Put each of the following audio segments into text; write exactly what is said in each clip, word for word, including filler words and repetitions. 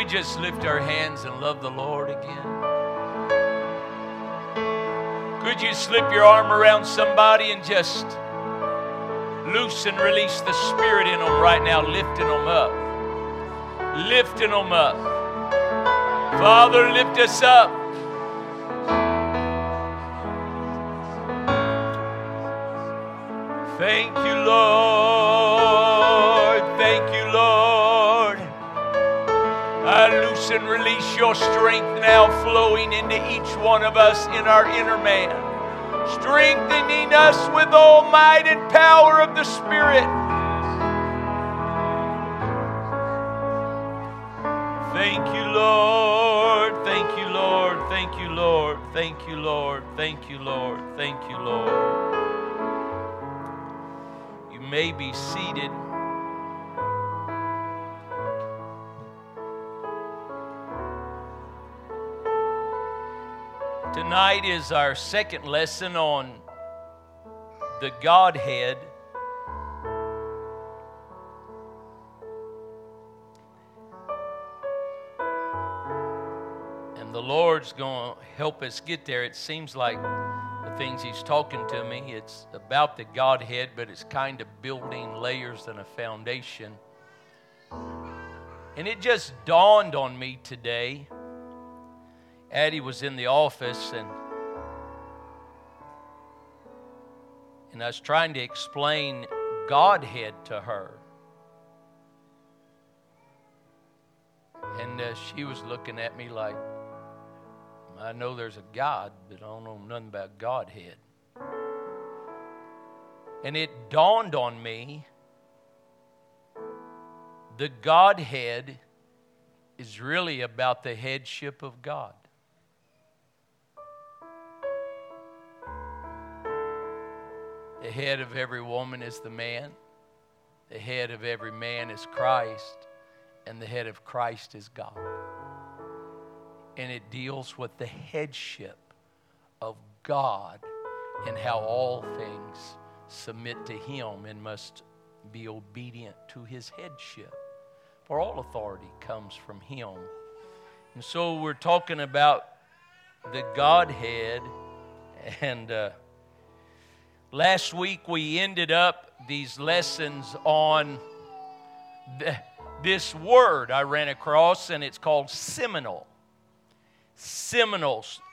just lift our hands and love the Lord again? Could you slip your arm around somebody and just loose and release the Spirit in them right now, lifting them up. Lifting them up. Father, lift us up. Thank you, Lord. Thank you, Lord. I loose and release your strength now flowing into each one of us in our inner man, strengthening us with all might and power of the Spirit. Thank you, Lord. Thank you, Lord. Thank you, Lord. Thank you, Lord. Thank you, Lord. Thank you, Lord. You may be seated. Tonight is our second lesson on the Godhead. And the Lord's going to help us get there. It seems like the things He's talking to me, it's about the Godhead, but it's kind of building layers and a foundation. And it just dawned on me today. Addie was in the office, and and I was trying to explain Godhead to her. And uh, she was looking at me like, I know there's a God, but I don't know nothing about Godhead. And it dawned on me, the Godhead is really about the headship of God. The head of every woman is the man. The head of every man is Christ. And the head of Christ is God. And it deals with the headship of God and how all things submit to Him and must be obedient to His headship. For all authority comes from Him. And so we're talking about the Godhead. And uh, last week we ended up these lessons on the, this word I ran across, and it's called seminal. Seminals.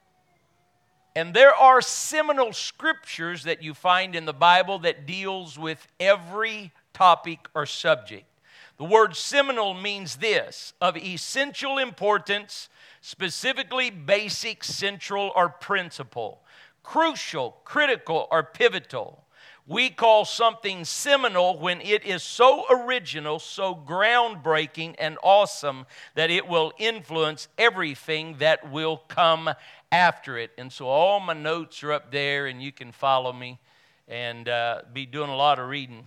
And there are seminal scriptures that you find in the Bible that deals with every topic or subject. The word seminal means this: of essential importance, specifically basic, central, or principal. Crucial, critical, or pivotal. We call something seminal when it is so original, so groundbreaking and awesome that it will influence everything that will come after it. And so all my notes are up there, and you can follow me and uh, be doing a lot of reading.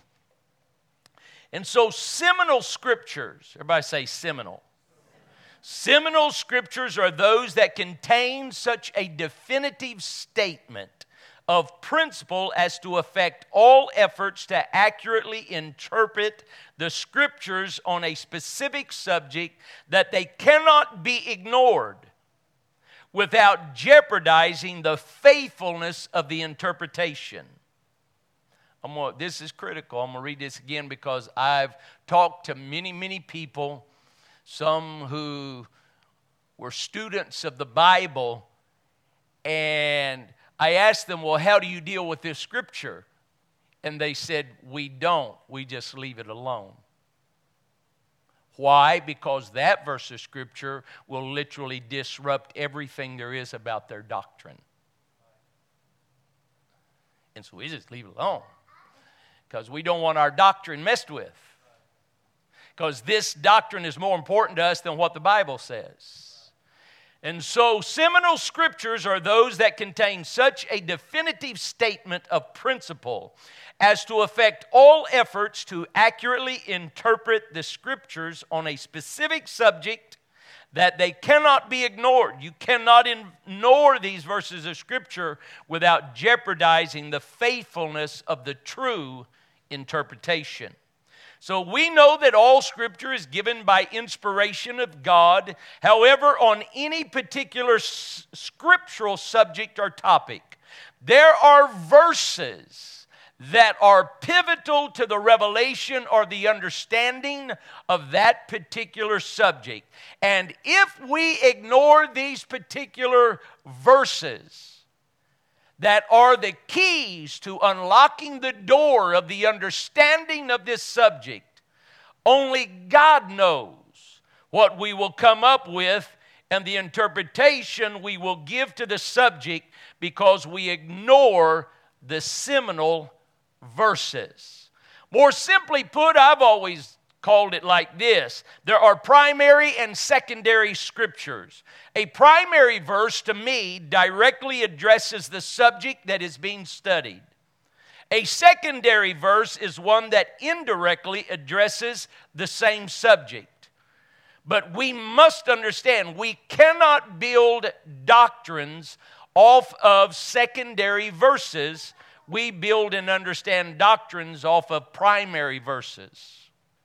And so seminal scriptures, everybody say seminal. Seminal scriptures are those that contain such a definitive statement of principle as to affect all efforts to accurately interpret the scriptures on a specific subject, that they cannot be ignored without jeopardizing the faithfulness of the interpretation. I'm gonna, this is critical. I'm going to read this again because I've talked to many, many people, some who were students of the Bible, and I asked them, well, how do you deal with this scripture? And they said, we don't. We just leave it alone. Why? Because that verse of scripture will literally disrupt everything there is about their doctrine. And so we just leave it alone. Because we don't want our doctrine messed with. Because this doctrine is more important to us than what the Bible says. And so seminal scriptures are those that contain such a definitive statement of principle as to affect all efforts to accurately interpret the scriptures on a specific subject, that they cannot be ignored. You cannot ignore these verses of scripture without jeopardizing the faithfulness of the true interpretation. So we know that all Scripture is given by inspiration of God. However, on any particular s- scriptural subject or topic, there are verses that are pivotal to the revelation or the understanding of that particular subject. And if we ignore these particular verses, that are the keys to unlocking the door of the understanding of this subject, only God knows what we will come up with and the interpretation we will give to the subject because we ignore the seminal verses. More simply put, I've always called it like this. There are primary and secondary scriptures. A primary verse, to me, directly addresses the subject that is being studied. A secondary verse is one that indirectly addresses the same subject. But we must understand, we cannot build doctrines off of secondary verses. We build and understand doctrines off of primary verses.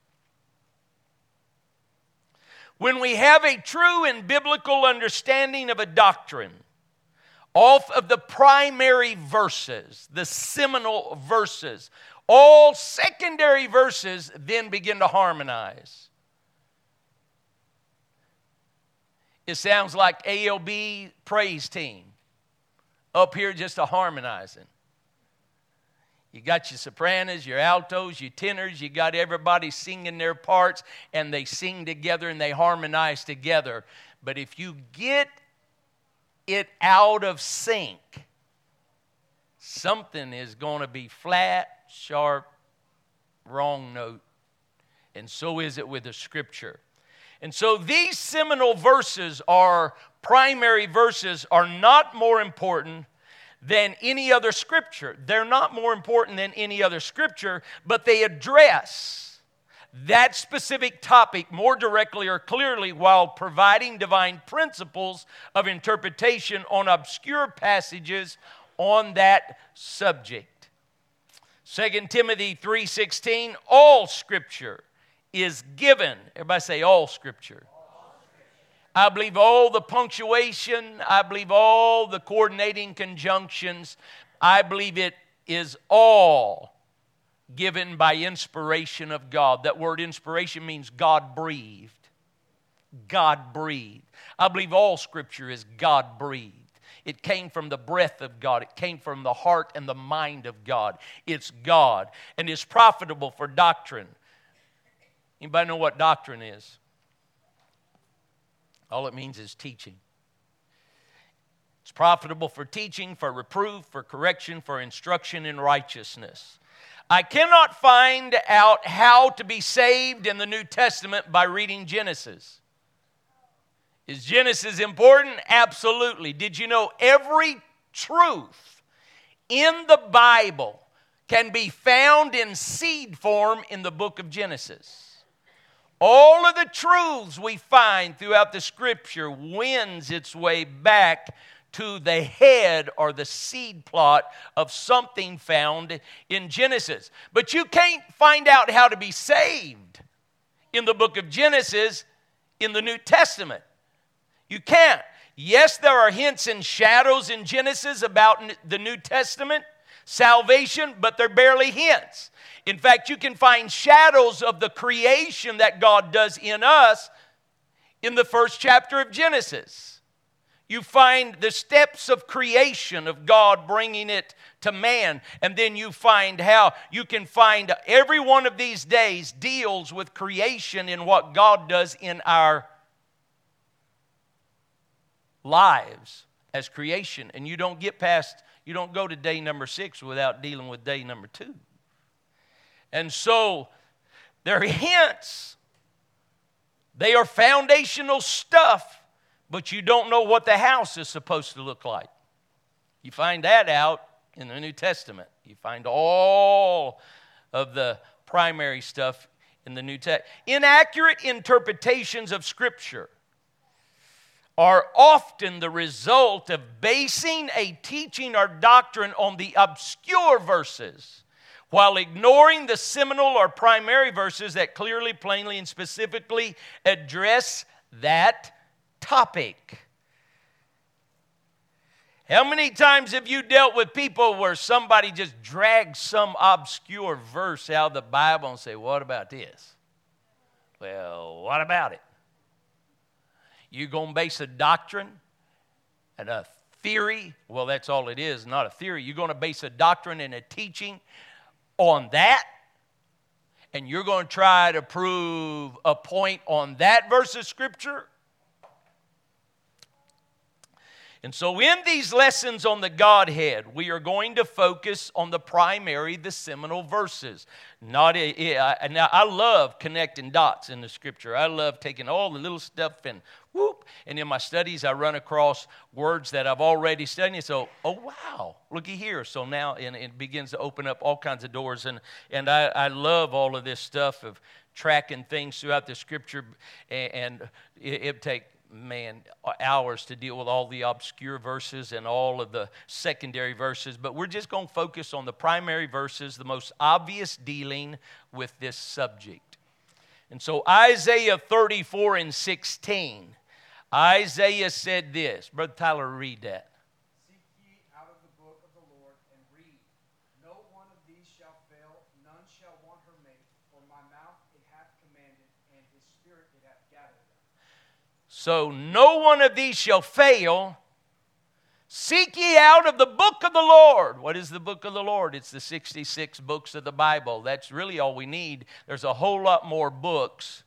When we have a true and biblical understanding of a doctrine off of the primary verses, the seminal verses, all secondary verses then begin to harmonize. It sounds like A L B praise team up here just a harmonizing. You got your sopranos, your altos, your tenors. You got everybody singing their parts, and they sing together and they harmonize together. But if you get it out of sync, something is going to be flat, sharp, wrong note. And so is it with the Scripture. And so these seminal verses, are primary verses, are not more important than any other scripture. They're not more important than any other scripture, but they address that specific topic more directly or clearly while providing divine principles of interpretation on obscure passages on that subject. Second Timothy three sixteen, all scripture is given. Everybody say all scripture. I believe all the punctuation, I believe all the coordinating conjunctions, I believe it is all given by inspiration of God. That word inspiration means God breathed. God breathed. I believe all Scripture is God breathed. It came from the breath of God. It came from the heart and the mind of God. It's God, and it's profitable for doctrine. Anybody know what doctrine is? All it means is teaching. It's profitable for teaching, for reproof, for correction, for instruction in righteousness. I cannot find out how to be saved in the New Testament by reading Genesis. Is Genesis important? Absolutely. Did you know every truth in the Bible can be found in seed form in the book of Genesis? All of the truths we find throughout the Scripture wins its way back to the head or the seed plot of something found in Genesis. But you can't find out how to be saved in the book of Genesis in the New Testament. You can't. Yes, there are hints and shadows in Genesis about the New Testament salvation, but they're barely hints. In fact, you can find shadows of the creation that God does in us in the first chapter of Genesis. You find the steps of creation of God bringing it to man. And then you find how you can find every one of these days deals with creation in what God does in our lives as creation. And you don't get past, you don't go to day number six without dealing with day number two. And so, they're hints. They are foundational stuff, but you don't know what the house is supposed to look like. You find that out in the New Testament. You find all of the primary stuff in the New Testament. Inaccurate interpretations of Scripture are often the result of basing a teaching or doctrine on the obscure verses, while ignoring the seminal or primary verses that clearly, plainly, and specifically address that topic. How many times have you dealt with people where somebody just drags some obscure verse out of the Bible and say, what about this? Well, what about it? You going to base a doctrine and a theory? Well, that's all it is, not a theory. You're going to base a doctrine and a teaching on that? And you're going to try to prove a point on that verse of Scripture? And so in these lessons on the Godhead, we are going to focus on the primary, the seminal verses. Not a, a, now, I love connecting dots in the Scripture. I love taking all the little stuff and whoop. And in my studies, I run across words that I've already studied. So, oh, wow, looky here. So now and it begins to open up all kinds of doors. And, and I, I love all of this stuff of tracking things throughout the Scripture. And, and it, it take man, hours to deal with all the obscure verses and all of the secondary verses, but we're just going to focus on the primary verses, the most obvious dealing with this subject. And so Isaiah thirty-four and sixteen, Isaiah said this. Brother Tyler, read that. Seek ye out of the book of the Lord and read. No one of these shall fail, none shall want her mate, for my mouth it hath commanded, and his spirit it hath gathered them. So no one of these shall fail. Seek ye out of the book of the Lord. What is the book of the Lord? It's the sixty-six books of the Bible. That's really all we need. There's a whole lot more books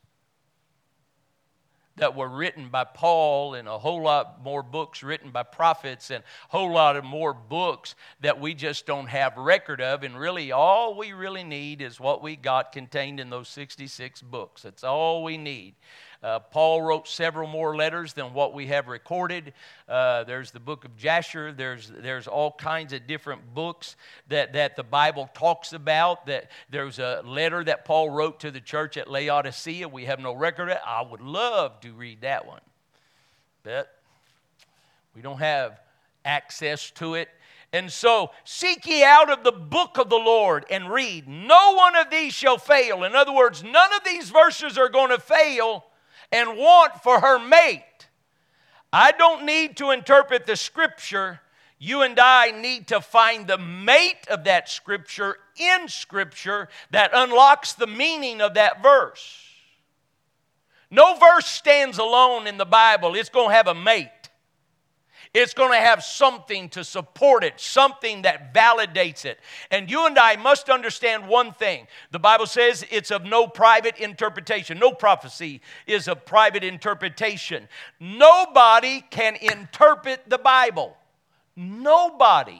that were written by Paul, and a whole lot more books written by prophets, and a whole lot of more books that we just don't have record of. And really all we really need is what we got contained in those sixty-six books. That's all we need. Uh, Paul wrote several more letters than what we have recorded. Uh, there's the book of Jasher. There's there's all kinds of different books that, that the Bible talks about. That there's a letter that Paul wrote to the church at Laodicea. We have no record of it. I would love to read that one, but we don't have access to it. And so, seek ye out of the book of the Lord and read. No one of these shall fail. In other words, none of these verses are going to fail and want for her mate. I don't need to interpret the Scripture. You and I need to find the mate of that Scripture in Scripture that unlocks the meaning of that verse. No verse stands alone in the Bible. It's going to have a mate. It's going to have something to support it, something that validates it. And you and I must understand one thing. The Bible says it's of no private interpretation. No prophecy is of private interpretation. Nobody can interpret the Bible. Nobody.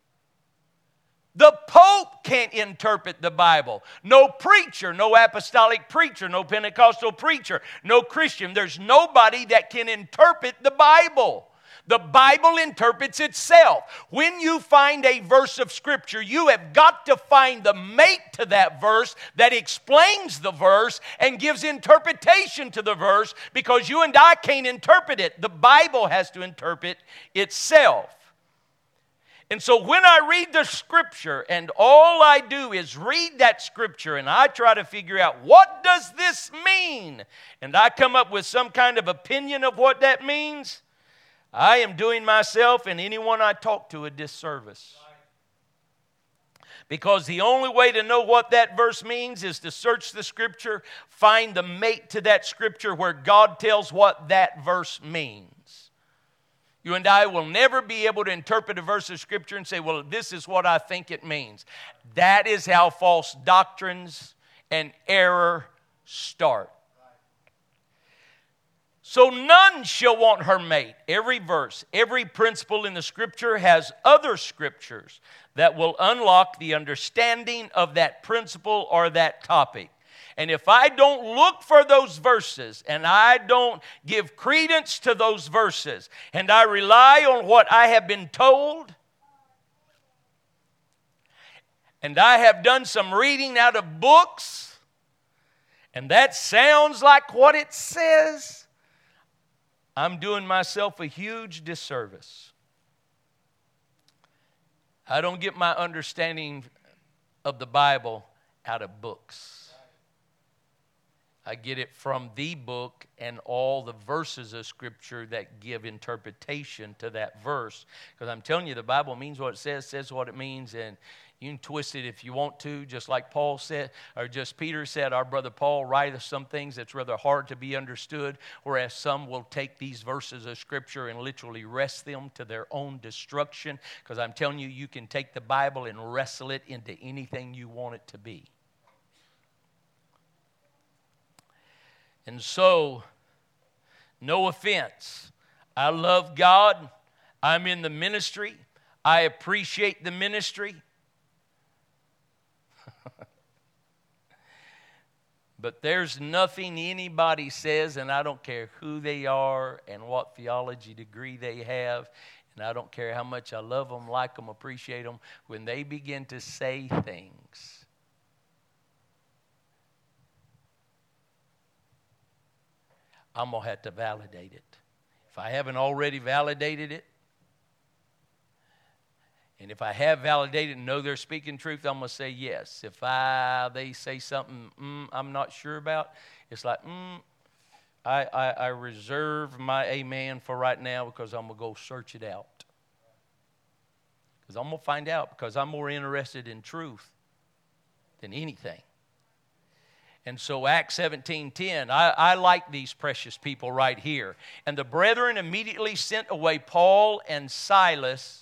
The Pope can't interpret the Bible. No preacher, no apostolic preacher, no Pentecostal preacher, no Christian. There's nobody that can interpret the Bible. The Bible interprets itself. When you find a verse of Scripture, you have got to find the mate to that verse that explains the verse and gives interpretation to the verse, because you and I can't interpret it. The Bible has to interpret itself. And so when I read the Scripture, and all I do is read that Scripture, and I try to figure out, what does this mean? And I come up with some kind of opinion of what that means, I am doing myself and anyone I talk to a disservice. Because the only way to know what that verse means is to search the Scripture, find the mate to that Scripture where God tells what that verse means. You and I will never be able to interpret a verse of Scripture and say, well, this is what I think it means. That is how false doctrines and error start. So none shall want her mate. Every verse, every principle in the Scripture has other Scriptures that will unlock the understanding of that principle or that topic. And if I don't look for those verses, and I don't give credence to those verses, and I rely on what I have been told, and I have done some reading out of books, and that sounds like what it says, I'm doing myself a huge disservice. I don't get my understanding of the Bible out of books. I get it from the book and all the verses of Scripture that give interpretation to that verse. Because I'm telling you, the Bible means what it says, says what it means, and you can twist it if you want to, just like Paul said, or just Peter said. Our brother Paul writeth some things that's rather hard to be understood, whereas some will take these verses of Scripture and literally wrest them to their own destruction. Because I'm telling you, you can take the Bible and wrestle it into anything you want it to be. And so, no offense. I love God. I'm in the ministry. I appreciate the ministry. But there's nothing anybody says, and I don't care who they are and what theology degree they have, and I don't care how much I love them, like them, appreciate them, when they begin to say things, I'm going to have to validate it. If I haven't already validated it, and if I have validated and know they're speaking truth, I'm going to say yes. If I they say something mm, I'm not sure about, it's like, mm, I, I, I reserve my amen for right now because I'm going to go search it out. Because I'm going to find out, because I'm more interested in truth than anything. And so Acts seventeen ten, I, I like these precious people right here. And the brethren immediately sent away Paul and Silas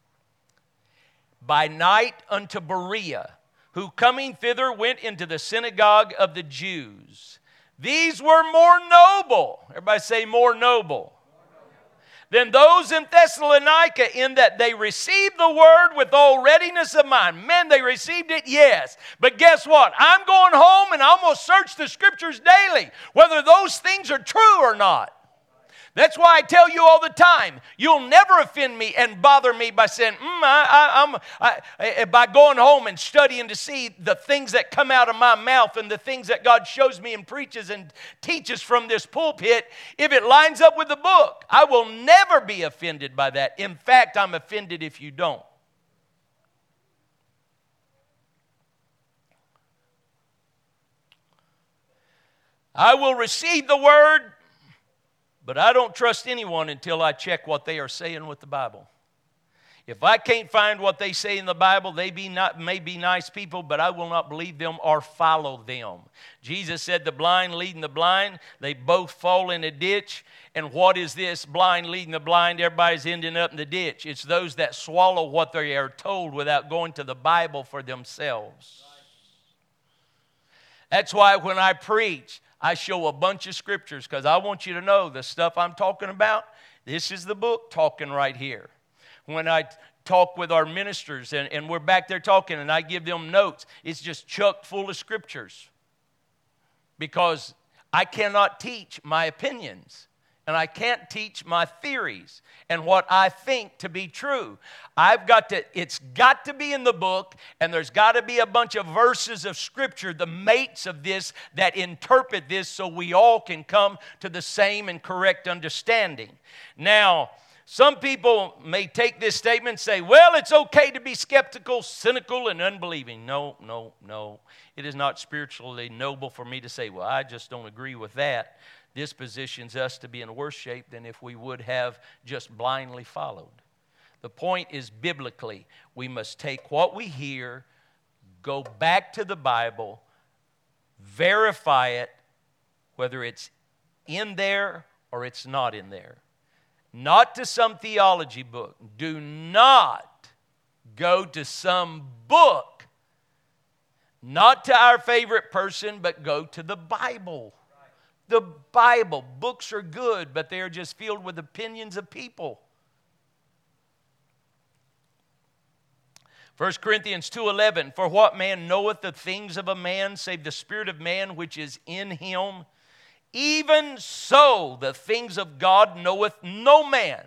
by night unto Berea, who coming thither went into the synagogue of the Jews. These were more noble, everybody say more noble, than those in Thessalonica, in that they received the word with all readiness of mind. Men, they received it, yes. But guess what? I'm going home and I'm going to search the Scriptures daily, whether those things are true or not. That's why I tell you all the time, you'll never offend me and bother me by saying, mm, I, I, I'm, I, by going home and studying to see the things that come out of my mouth and the things that God shows me and preaches and teaches from this pulpit. If it lines up with the book, I will never be offended by that. In fact, I'm offended if you don't. I will receive the word, but I don't trust anyone until I check what they are saying with the Bible. If I can't find what they say in the Bible, they be not, may be nice people, but I will not believe them or follow them. Jesus said the blind leading the blind, they both fall in a ditch. And what is this? Blind leading the blind, everybody's ending up in the ditch. It's those that swallow what they are told without going to the Bible for themselves. That's why when I preach, I show a bunch of scriptures, because I want you to know the stuff I'm talking about, this is the book talking right here. When I talk with our ministers and, and we're back there talking and I give them notes, it's just chock full of scriptures. Because I cannot teach my opinions. And I can't teach my theories and what I think to be true. I've got to, it's got to be in the book, and there's got to be a bunch of verses of Scripture, the mates of this, that interpret this so we all can come to the same and correct understanding. Now, some people may take this statement and say, well, it's okay to be skeptical, cynical, and unbelieving. No, no, no. It is not spiritually noble for me to say, well, I just don't agree with that. This positions us to be in worse shape than if we would have just blindly followed. The point is, biblically, we must take what we hear, go back to the Bible, verify it, whether it's in there or it's not in there. Not to some theology book. Do not go to some book, not to our favorite person, but go to the Bible. The Bible. Books are good, but they are just filled with opinions of people. First Corinthians two eleven, for what man knoweth the things of a man, save the spirit of man which is in him? Even so the things of God knoweth no man.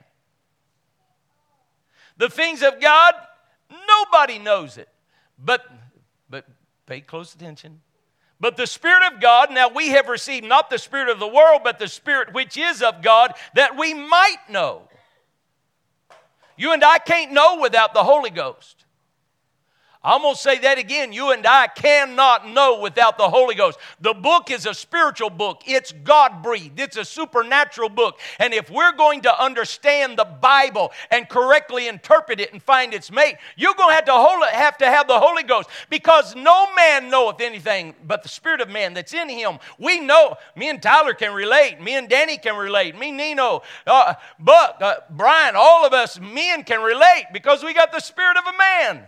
The things of God, nobody knows it. But, but pay close attention. But the Spirit of God, now we have received not the spirit of the world, but the Spirit which is of God, that we might know. You and I can't know without the Holy Ghost. I'm going to say that again. You and I cannot know without the Holy Ghost. The book is a spiritual book. It's God-breathed. It's a supernatural book. And if we're going to understand the Bible and correctly interpret it and find its mate, you're going to have to, hold, have, to have the Holy Ghost, because no man knoweth anything but the Spirit of man that's in him. We know. Me and Tyler can relate. Me and Danny can relate. Me, Nino, uh, Buck, uh, Brian, all of us men can relate because we got the spirit of a man.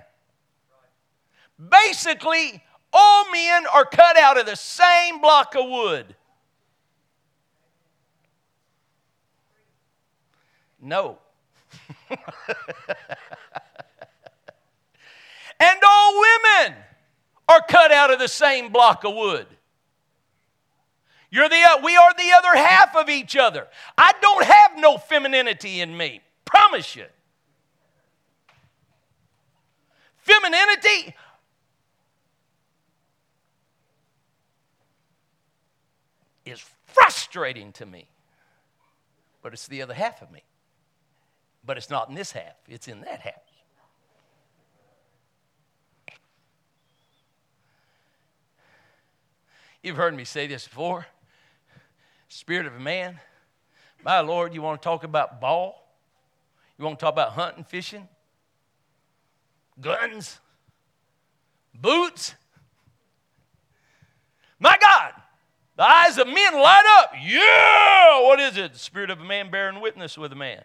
Basically, all men are cut out of the same block of wood. No. And all women are cut out of the same block of wood. You're the, we are the other half of each other. I don't have no femininity in me. Promise you. Femininity is frustrating to me. But it's the other half of me. But it's not in this half. It's in that half. You've heard me say this before. Spirit of a man. My Lord, you want to talk about ball? You want to talk about hunting, fishing? Guns? Boots? My God! The eyes of men light up. Yeah! What is it? The spirit of a man bearing witness with a man.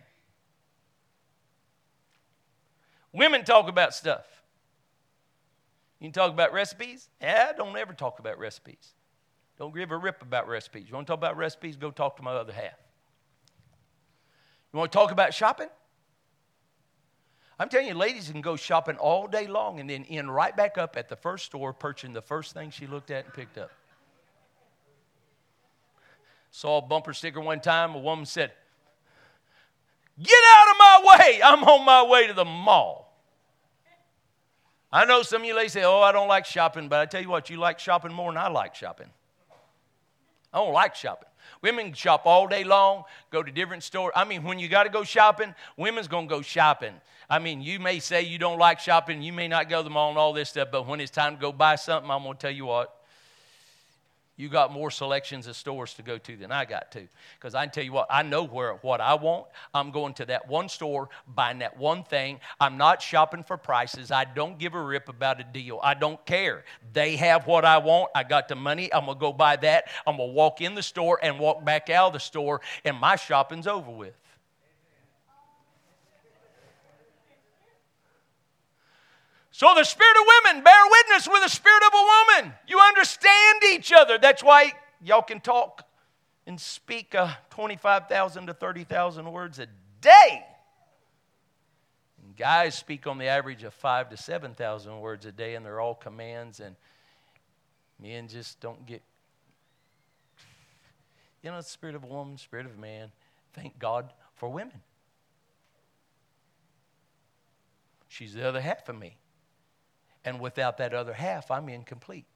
Women talk about stuff. You can talk about recipes? Yeah, don't ever talk about recipes. Don't give a rip about recipes. You want to talk about recipes? Go talk to my other half. You want to talk about shopping? I'm telling you, ladies can go shopping all day long and then end right back up at the first store purchasing the first thing she looked at and picked up. Saw a bumper sticker one time. A woman said, "Get out of my way. I'm on my way to the mall." I know some of you ladies say, "Oh, I don't like shopping," but I tell you what, you like shopping more than I like shopping. I don't like shopping. Women shop all day long, go to different stores. I mean, when you got to go shopping, women's going to go shopping. I mean, you may say you don't like shopping, you may not go to the mall and all this stuff, but when it's time to go buy something, I'm going to tell you what, you got more selections of stores to go to than I got to. Because I can tell you what, I know where what I want. I'm going to that one store, buying that one thing. I'm not shopping for prices. I don't give a rip about a deal. I don't care. They have what I want. I got the money. I'm going to go buy that. I'm going to walk in the store and walk back out of the store, and my shopping's over with. So the spirit of women bear witness with the spirit of a woman. You understand each other. That's why y'all can talk and speak uh, twenty-five thousand to thirty thousand words a day. And guys speak on the average of five to seven thousand words a day, and they're all commands, and men just don't get, you know, the spirit of a woman, spirit of a man. Thank God for women. She's the other half of me. And without that other half, I'm incomplete.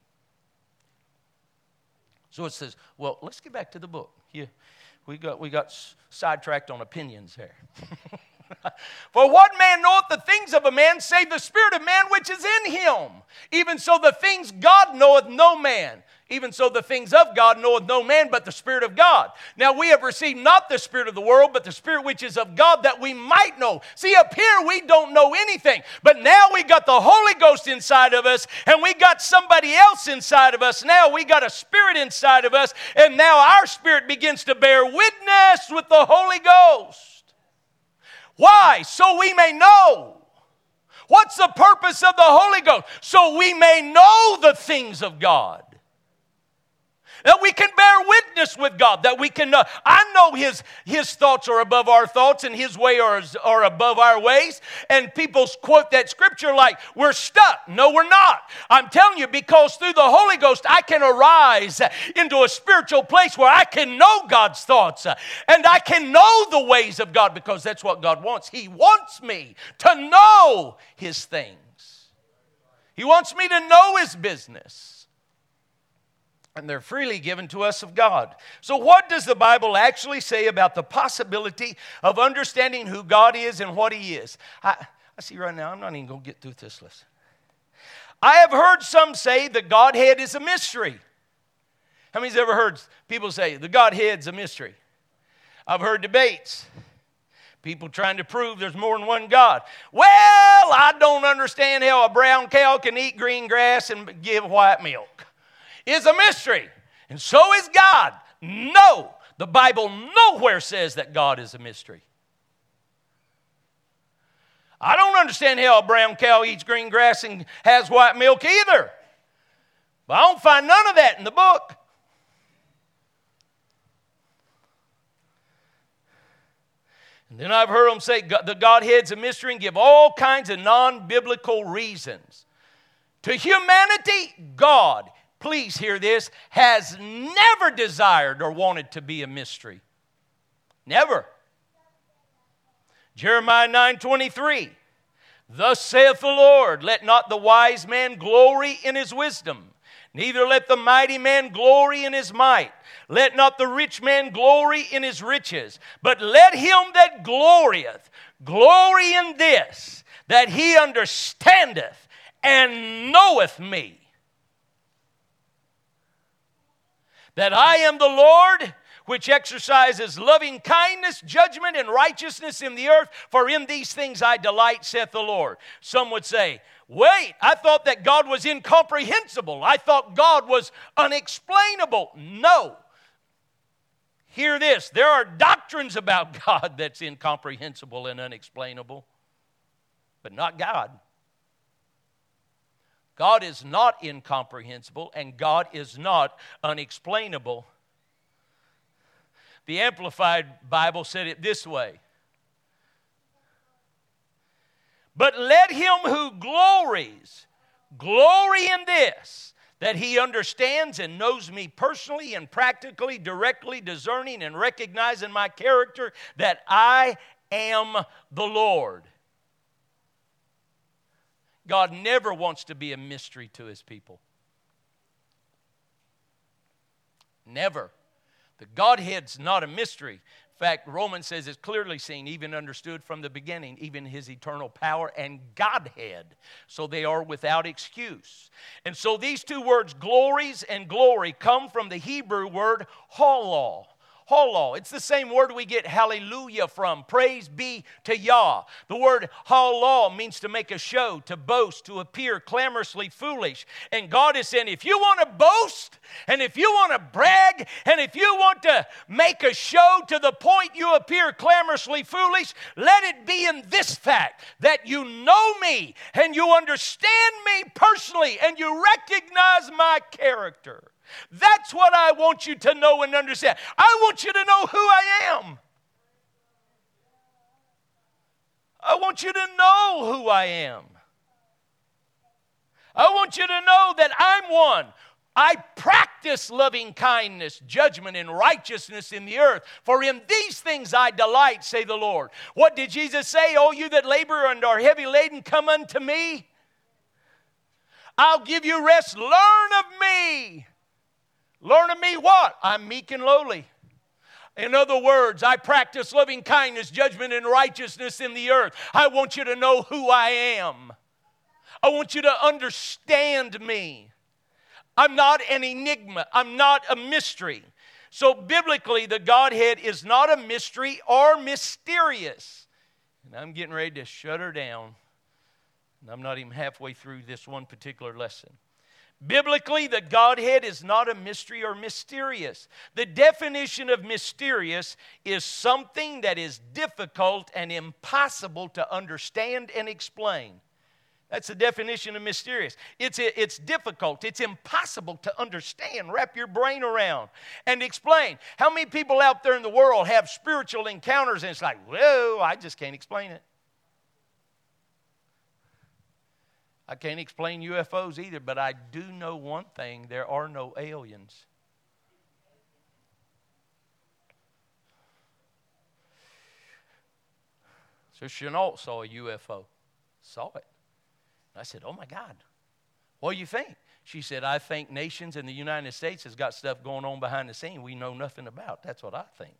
So it says, well, let's get back to the book. Yeah, we got we got sidetracked on opinions there. For what man knoweth the things of a man, save the spirit of man which is in him? Even so the things God knoweth no man. Even so the things of God knoweth no man but the Spirit of God. Now we have received not the spirit of the world, but the Spirit which is of God, that we might know. See, up here we don't know anything. But now we got the Holy Ghost inside of us, and we got somebody else inside of us. Now we got a spirit inside of us, and now our spirit begins to bear witness with the Holy Ghost. Why? So we may know. What's the purpose of the Holy Ghost? So we may know the things of God. That we can bear witness with God. That we can know. I know His, His thoughts are above our thoughts, and His way are, are above our ways. And people quote that scripture like, we're stuck. No, we're not. I'm telling you, because through the Holy Ghost, I can arise into a spiritual place where I can know God's thoughts. And I can know the ways of God, because that's what God wants. He wants me to know His things. He wants me to know His business. And they're freely given to us of God. So what does the Bible actually say about the possibility of understanding who God is and what He is? I, I see right now, I'm not even going to get through this list. I have heard some say the Godhead is a mystery. How many's ever heard people say the Godhead's a mystery? I've heard debates. People trying to prove there's more than one God. Well, I don't understand how a brown cow can eat green grass and give white milk. It's a mystery. And so is God. No, the Bible nowhere says that God is a mystery. I don't understand how a brown cow eats green grass and has white milk either. But I don't find none of that in the book. And then I've heard them say the Godhead's a mystery and give all kinds of non-biblical reasons. To humanity, God, please hear this, has never desired or wanted to be a mystery. Never. Jeremiah nine twenty-three, thus saith the Lord, let not the wise man glory in his wisdom, neither let the mighty man glory in his might. Let not the rich man glory in his riches, but let him that glorieth glory in this, that he understandeth and knoweth me, that I am the Lord, which exercises loving kindness, judgment, and righteousness in the earth, for in these things I delight, saith the Lord. Some would say, wait, I thought that God was incomprehensible. I thought God was unexplainable. No. Hear this, there are doctrines about God that's incomprehensible and unexplainable, but not God. God is not incomprehensible, and God is not unexplainable. The Amplified Bible said it this way. But let him who glories, glory in this, that he understands and knows me personally and practically, directly, discerning and recognizing my character, that I am the Lord. God never wants to be a mystery to his people. Never. The Godhead's not a mystery. In fact, Romans says it's clearly seen, even understood from the beginning, even his eternal power and Godhead. So they are without excuse. And so these two words, glories and glory, come from the Hebrew word halal. Halal. It's the same word we get hallelujah from. Praise be to Yah. The word halal means to make a show, to boast, to appear clamorously foolish. And God is saying, if you want to boast, and if you want to brag, and if you want to make a show to the point you appear clamorously foolish, let it be in this fact, that you know me, and you understand me personally, and you recognize my character. That's what I want you to know and understand. I want you to know who I am. I want you to know who I am. I want you to know that I'm one. I practice loving kindness, judgment, and righteousness in the earth. For in these things I delight, say the Lord. What did Jesus say? O you that labor and are heavy laden, come unto me. I'll give you rest. Learn of me. Learn of me what? I'm meek and lowly. In other words, I practice loving kindness, judgment, and righteousness in the earth. I want you to know who I am. I want you to understand me. I'm not an enigma. I'm not a mystery. So biblically, the Godhead is not a mystery or mysterious. And I'm getting ready to shut her down. And I'm not even halfway through this one particular lesson. Biblically, the Godhead is not a mystery or mysterious. The definition of mysterious is something that is difficult and impossible to understand and explain. That's the definition of mysterious. It's, it's difficult. It's impossible to understand, wrap your brain around, and explain. How many people out there in the world have spiritual encounters and it's like, whoa, I just can't explain it. I can't explain U F Os either, but I do know one thing. There are no aliens. So Chenault saw a U F O. Saw it. I said, oh my God, what do you think? She said, I think nations in the United States has got stuff going on behind the scene we know nothing about. That's what I think.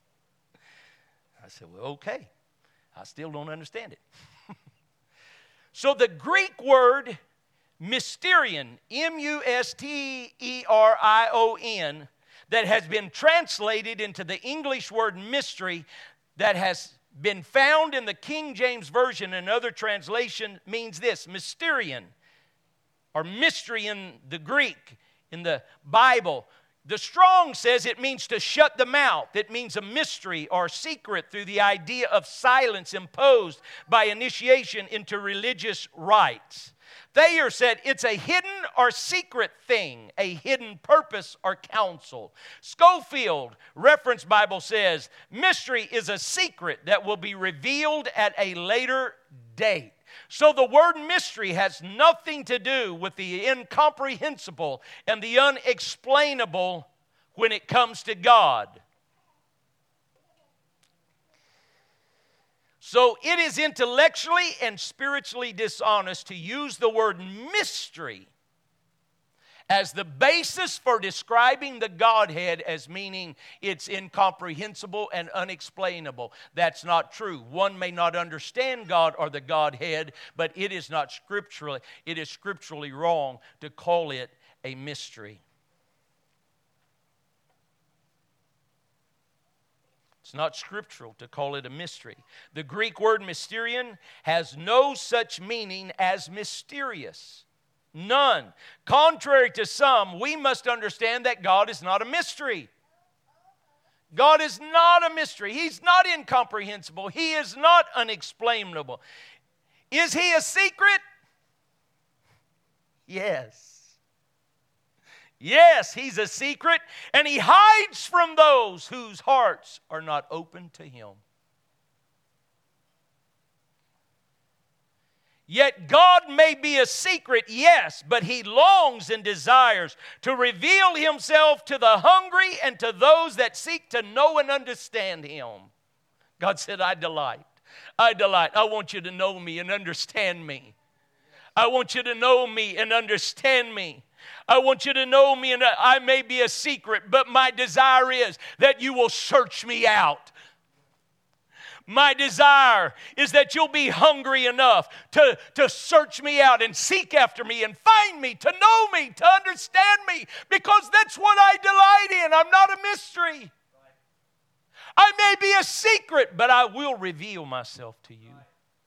I said, well, okay. I still don't understand it. So the Greek word mysterion, M U S T E R I O N, that has been translated into the English word mystery, that has been found in the King James Version and other translation, means this: mysterion, or mystery in the Greek, in the Bible. The Strong says it means to shut the mouth. It means a mystery or secret through the idea of silence imposed by initiation into religious rites. Thayer said it's a hidden or secret thing, a hidden purpose or counsel. Schofield, Reference Bible, says mystery is a secret that will be revealed at a later date. So the word mystery has nothing to do with the incomprehensible and the unexplainable when it comes to God. So it is intellectually and spiritually dishonest to use the word mystery as the basis for describing the Godhead as meaning it's incomprehensible and unexplainable. That's not true. One may not understand God or the Godhead, but it is not scripturally, it is scripturally wrong to call it a mystery. It's not scriptural to call it a mystery. The Greek word mysterion has no such meaning as mysterious. None. Contrary to some, we must understand that God is not a mystery. God is not a mystery. He's not incomprehensible. He is not unexplainable. Is He a secret? Yes. Yes, He's a secret, and He hides from those whose hearts are not open to Him. Yet God may be a secret, yes, but He longs and desires to reveal Himself to the hungry and to those that seek to know and understand Him. God said, I delight. I delight. I want you to know me and understand me. I want you to know me and understand me. I want you to know me, and I may be a secret, but my desire is that you will search me out. My desire is that you'll be hungry enough to, to search me out and seek after me and find me, to know me, to understand me, because that's what I delight in. I'm not a mystery. I may be a secret, but I will reveal myself to you.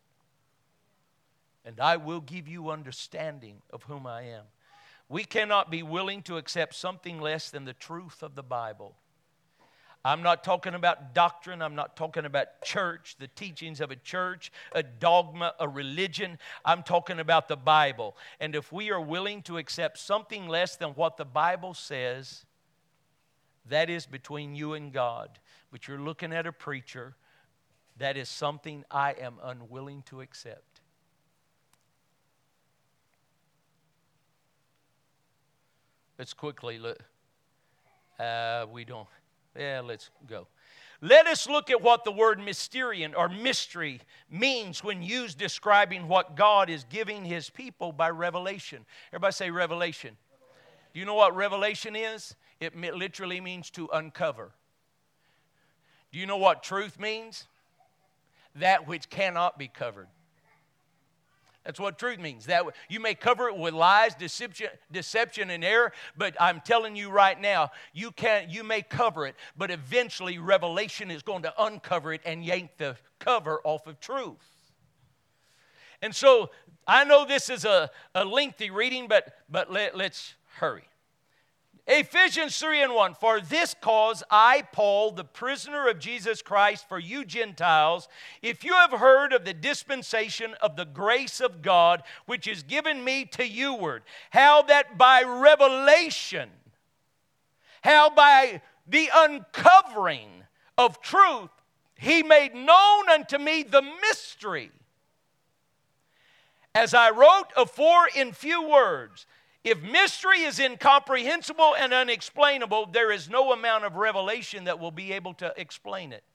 And I will give you understanding of whom I am. We cannot be willing to accept something less than the truth of the Bible. I'm not talking about doctrine. I'm not talking about church, the teachings of a church, a dogma, a religion. I'm talking about the Bible. And if we are willing to accept something less than what the Bible says, that is between you and God. But you're looking at a preacher, that is something I am unwilling to accept. Let's quickly look. Uh, we don't. Yeah, let's go. Let us look at what the word mysterion or mystery means when used describing what God is giving His people by revelation. Everybody say revelation. Revelation. Do you know what revelation is? It literally means to uncover. Do you know what truth means? That which cannot be covered. That's what truth means. That you may cover it with lies, deception, deception, and error, but I'm telling you right now, you can you may cover it, but eventually revelation is going to uncover it and yank the cover off of truth. And so I know this is a, a lengthy reading, but but let, let's hurry. Ephesians three and one, for this cause I, Paul, the prisoner of Jesus Christ for you Gentiles, if you have heard of the dispensation of the grace of God, which is given me to youward, how that by revelation, how by the uncovering of truth, He made known unto me the mystery. As I wrote afore in few words, if mystery is incomprehensible and unexplainable, there is no amount of revelation that will be able to explain it.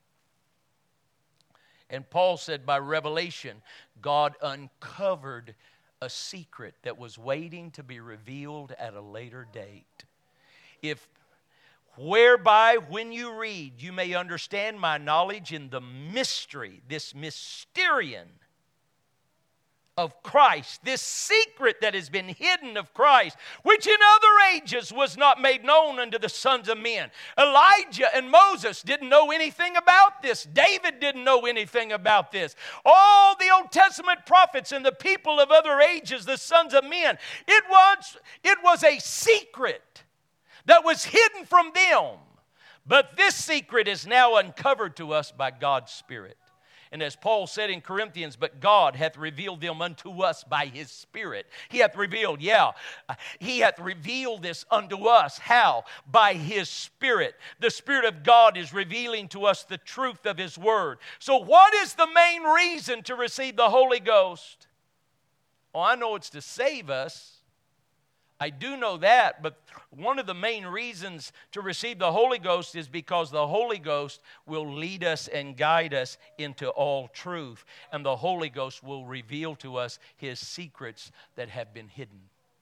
And Paul said by revelation, God uncovered a secret that was waiting to be revealed at a later date. If whereby when you read, you may understand my knowledge in the mystery, this mysterion of Christ, this secret that has been hidden of Christ, which in other ages was not made known unto the sons of men. Elijah and Moses didn't know anything about this. David didn't know anything about this. All the Old Testament prophets and the people of other ages, the sons of men, it was, it was a secret that was hidden from them. But this secret is now uncovered to us by God's Spirit. And as Paul said in Corinthians, but God hath revealed them unto us by His Spirit. He hath revealed, yeah, He hath revealed this unto us. How? By His Spirit. The Spirit of God is revealing to us the truth of His Word. So what is the main reason to receive the Holy Ghost? Oh, I know it's to save us. I do know that, but one of the main reasons to receive the Holy Ghost is because the Holy Ghost will lead us and guide us into all truth. And the Holy Ghost will reveal to us His secrets that have been hidden.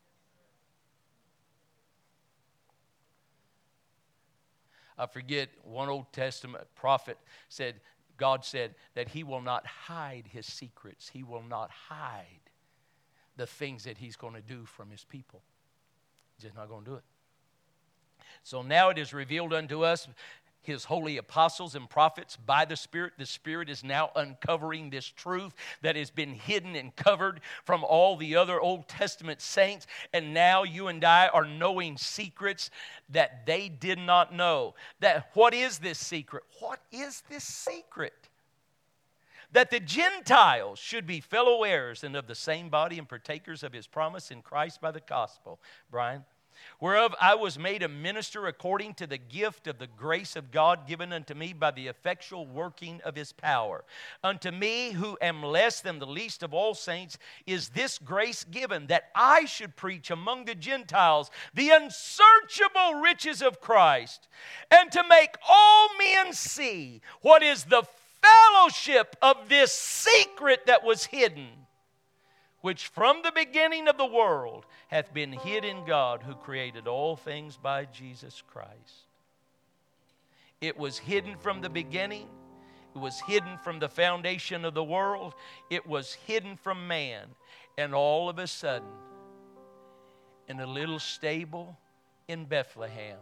I forget, one Old Testament prophet said, God said that He will not hide His secrets. He will not hide the things that He's going to do from His people. Just not going to do it. So now it is revealed unto us, His holy apostles and prophets, by the Spirit. The Spirit is now uncovering this truth that has been hidden and covered from all the other Old Testament saints. And now you and I are knowing secrets that they did not know. That what is this secret? What is this secret? That the Gentiles should be fellow heirs and of the same body and partakers of His promise in Christ by the gospel. Brian? Whereof I was made a minister according to the gift of the grace of God given unto me by the effectual working of His power. Unto me, who am less than the least of all saints, is this grace given, that I should preach among the Gentiles the unsearchable riches of Christ, and to make all men see what is the fellowship of this secret that was hidden, which from the beginning of the world hath been hid in God, who created all things by Jesus Christ. It was hidden from the beginning. It was hidden from the foundation of the world. It was hidden from man. And all of a sudden, in a little stable in Bethlehem,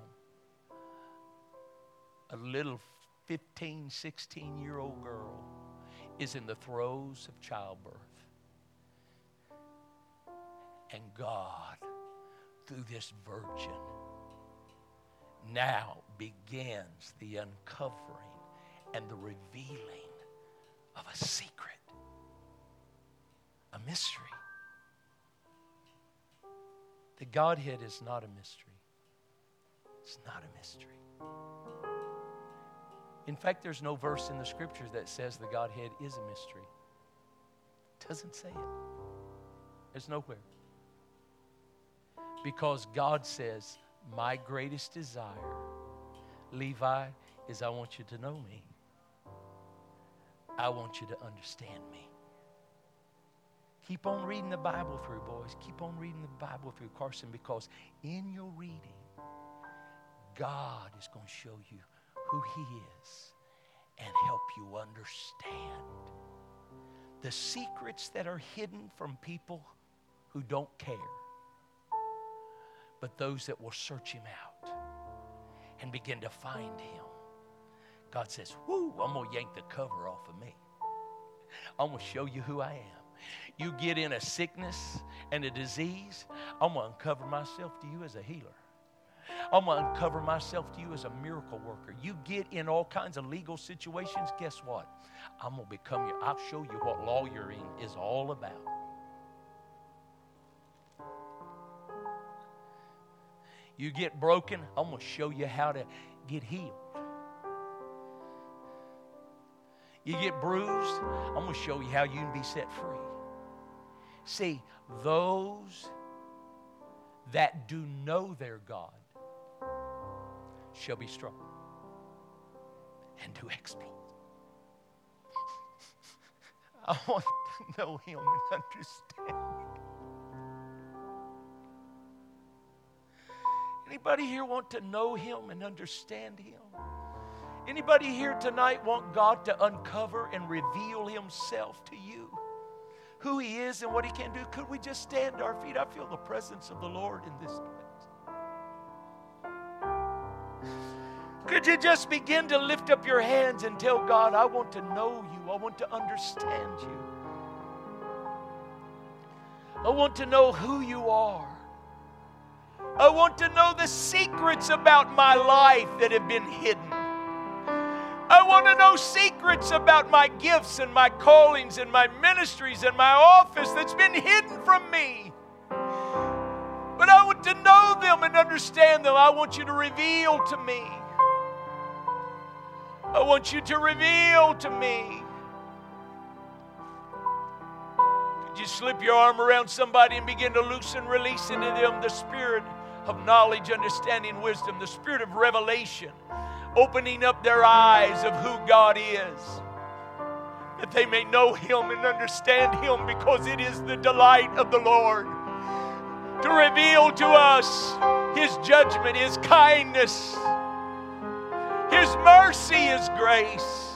a little fifteen, sixteen-year-old girl is in the throes of childbirth. And God, through this virgin, now begins the uncovering and the revealing of a secret, a mystery. The Godhead is not a mystery. It's not a mystery. In fact, there's no verse in the Scriptures that says the Godhead is a mystery. It doesn't say it. There's nowhere. Because God says, my greatest desire, Levi, is I want you to know me. I want you to understand me. Keep on reading the Bible through, boys. Keep on reading the Bible through, Carson, because in your reading, God is going to show you who He is and help you understand the secrets that are hidden from people who don't care, but those that will search Him out and begin to find Him. God says, whoo, I'm going to yank the cover off of me. I'm going to show you who I am. You get in a sickness and a disease, I'm going to uncover myself to you as a healer. I'm going to uncover myself to you as a miracle worker. You get in all kinds of legal situations, guess what? I'm going to become you. I'll show you what lawyering is all about. You get broken, I'm going to show you how to get healed. You get bruised, I'm going to show you how you can be set free. See, those that do know their God shall be strong and do exploits. I want to know Him and understand Him. Anybody here want to know Him and understand Him? Anybody here tonight want God to uncover and reveal Himself to you? who He is and what He can do, could we just stand to our feet? I feel the presence of the Lord in this place. Could you just begin to lift up your hands and tell God, I want to know You. I want to understand You. I want to know who You are. I want to know the secrets about my life that have been hidden. I want to know secrets about my gifts and my callings and my ministries and my office that's been hidden from me. But I want to know them and understand them. I want You to reveal to me. I want You to reveal to me. Could you slip your arm around somebody and begin to loosen, release into them the spirit of knowledge, understanding, wisdom, the spirit of revelation, opening up their eyes of who God is, that they may know Him and understand Him, because it is the delight of the Lord to reveal to us His judgment, His kindness, His mercy, His grace.